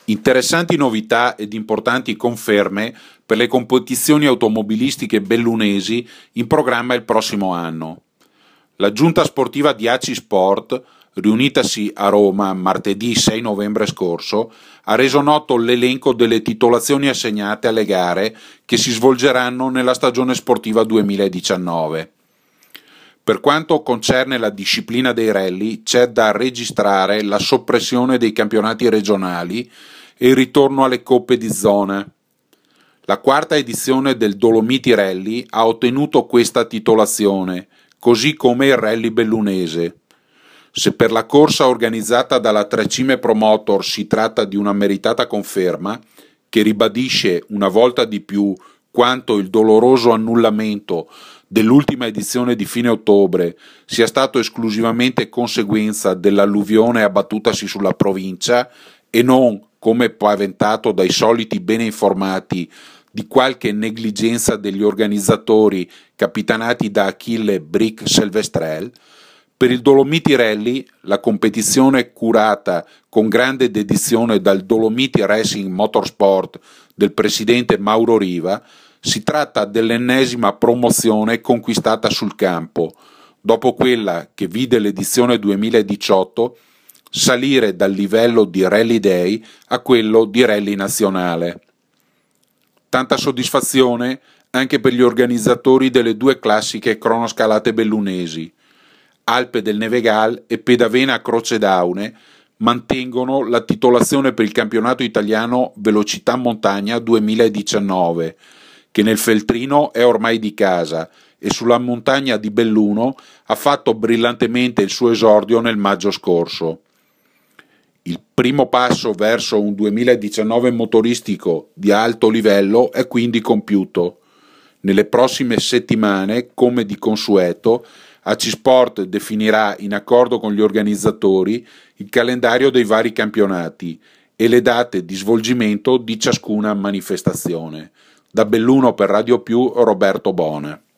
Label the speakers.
Speaker 1: Interessanti novità ed importanti conferme per le competizioni automobilistiche bellunesi in programma il prossimo anno. La giunta sportiva di ACI Sport, riunitasi a Roma martedì 6 novembre scorso, ha reso noto l'elenco delle titolazioni assegnate alle gare che si svolgeranno nella stagione sportiva 2019. Per quanto concerne la disciplina dei rally, c'è da registrare la soppressione dei campionati regionali e il ritorno alle coppe di zona. La quarta edizione del Dolomiti Rally ha ottenuto questa titolazione, così come il rally bellunese. Se per la corsa organizzata dalla Trecime Promotor si tratta di una meritata conferma, che ribadisce una volta di più quanto il doloroso annullamento dell'ultima edizione di fine ottobre sia stato esclusivamente conseguenza dell'alluvione abbattutasi sulla provincia e non, come paventato dai soliti bene informati, di qualche negligenza degli organizzatori capitanati da Achille Brick Silvestrel, per il Dolomiti Rally, la competizione curata con grande dedizione dal Dolomiti Racing Motorsport del presidente Mauro Riva, si tratta dell'ennesima promozione conquistata sul campo, dopo quella che vide l'edizione 2018 salire dal livello di Rally Day a quello di Rally Nazionale. Tanta soddisfazione anche per gli organizzatori delle due classiche cronoscalate bellunesi. Alpe del Nevegal e Pedavena Croce d'Aune mantengono la titolazione per il campionato italiano Velocità Montagna 2019, che nel Feltrino è ormai di casa e sulla montagna di Belluno ha fatto brillantemente il suo esordio nel maggio scorso. Il primo passo verso un 2019 motoristico di alto livello è quindi compiuto. Nelle prossime settimane, come di consueto, ACI Sport definirà, in accordo con gli organizzatori, il calendario dei vari campionati e le date di svolgimento di ciascuna manifestazione. Da Belluno per Radio Più, Roberto Bona.